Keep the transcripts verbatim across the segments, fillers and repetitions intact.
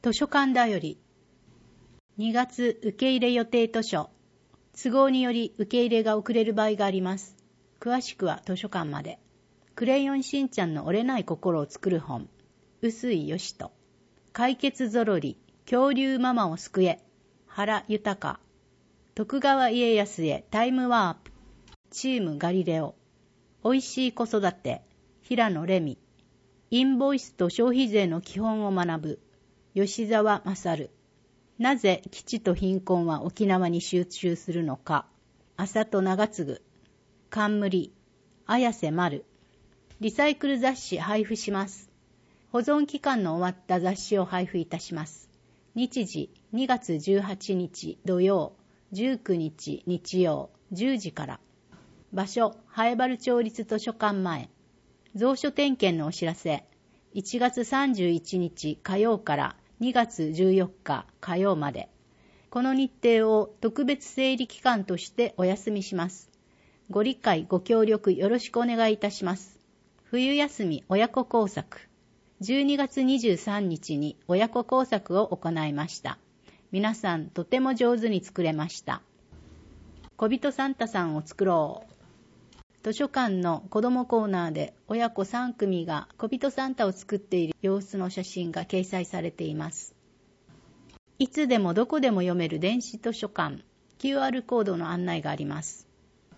図書館だよりにがつ受け入れ予定図書。都合により受け入れが遅れる場合があります。詳しくは図書館まで。クレヨンしんちゃんの折れない心を作る本。臼井義人。解決ぞろり。恐竜ママを救え。原豊。徳川家康へタイムワープ。チームガリレオ。おいしい子育て。平野レミ。インボイスと消費税の基本を学ぶ。吉沢勝。なぜ基地と貧困は沖縄に集中するのか。浅戸長次。冠。綾瀬丸。リサイクル雑誌配布します。保存期間の終わった雑誌を配布いたします。日時にがつじゅうはちにち土曜、じゅうくにち日曜じゅうじから。場所、南風原町立図書館前。蔵書点検のお知らせ。いちがつさんじゅういちにち火曜からにがつじゅうよっか火曜まで。この日程を特別整理期間としてお休みします。ご理解ご協力よろしくお願いいたします。冬休み親子工作。じゅうにがつにじゅうさんにちに親子工作を行いました。皆さんとても上手に作れました。小人サンタさんを作ろう。図書館の子どもコーナーで親子さんくみが小人サンタを作っている様子の写真が掲載されています。いつでもどこでも読める電子図書館。キューアール コードの案内があります。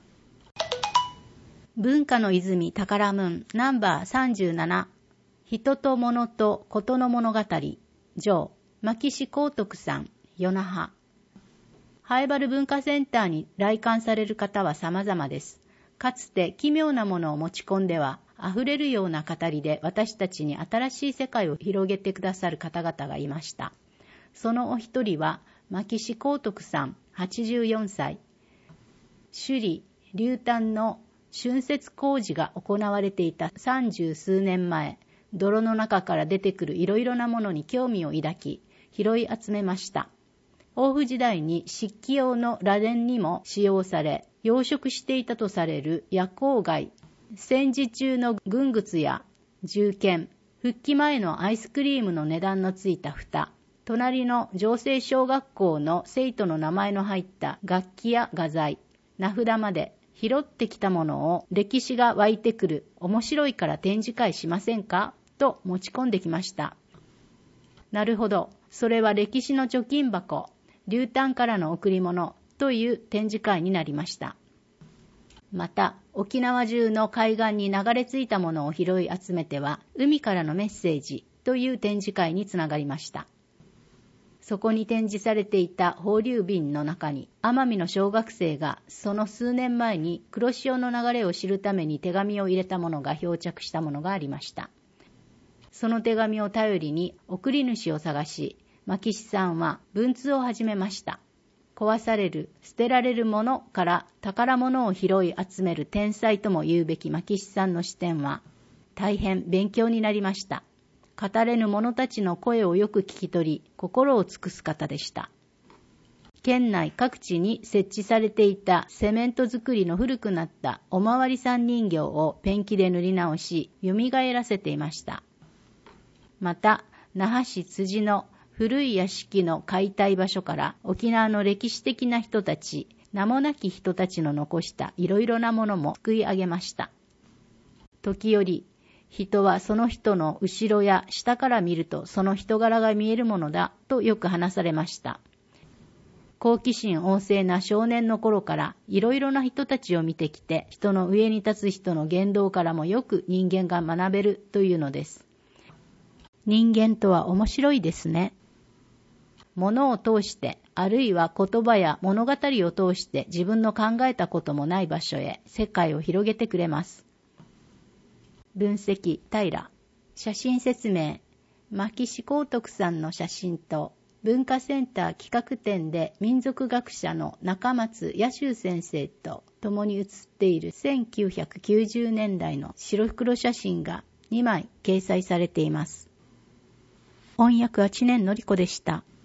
文化の泉宝門ナンバーさんじゅうなな。人と物とことの物語。上牧師光徳さん、与那覇。南風原文化センターに来館される方は様々です。かつて奇妙なものを持ち込んでは溢れるような語りで私たちに新しい世界を広げてくださる方々がいました。そのお一人は牧師光徳さん、はちじゅうよんさい。首里流丹の浚渫工事が行われていた三十数年前、泥の中から出てくるいろいろなものに興味を抱き、拾い集めました。王府時代に漆器用の螺鈿にも使用され、養殖していたとされる夜光貝、戦時中の軍靴や銃剣、復帰前のアイスクリームの値段のついた蓋、隣の城西小学校の生徒の名前の入った楽器や画材、名札まで拾ってきたものを歴史が湧いてくる面白いから展示会しませんかと持ち込んできました。なるほど、それは歴史の貯金箱、流丹からの贈り物という展示会になりました。また、沖縄中の海岸に流れ着いたものを拾い集めては、海からのメッセージという展示会につながりました。そこに展示されていた放流瓶の中に、奄美の小学生がその数年前に黒潮の流れを知るために手紙を入れたものが漂着したものがありました。その手紙を頼りに送り主を探し、牧師さんは文通を始めました。壊される、捨てられるものから宝物を拾い集める天才とも言うべき牧師さんの視点は大変勉強になりました。語れぬ者たちの声をよく聞き取り、心を尽くす方でした。県内各地に設置されていたセメント作りの古くなったおまわりさん人形をペンキで塗り直し、蘇らせていました。また、那覇市辻の古い屋敷の解体場所から沖縄の歴史的な人たち、名もなき人たちの残したいろいろなものも救い上げました。時折、人はその人の後ろや下から見るとその人柄が見えるものだとよく話されました。好奇心旺盛な少年の頃からいろいろな人たちを見てきて、人の上に立つ人の言動からもよく人間が学べるというのです。人間とは面白いですね。物を通して、あるいは言葉や物語を通して自分の考えたこともない場所へ世界を広げてくれます。分析、平。写真説明。牧師光徳さんの写真と、文化センター企画展で民族学者の中松野修先生と共に写っているせんきゅうひゃくきゅうじゅうねんだいの白黒写真がにまい掲載されています。音訳は知念のり子でした。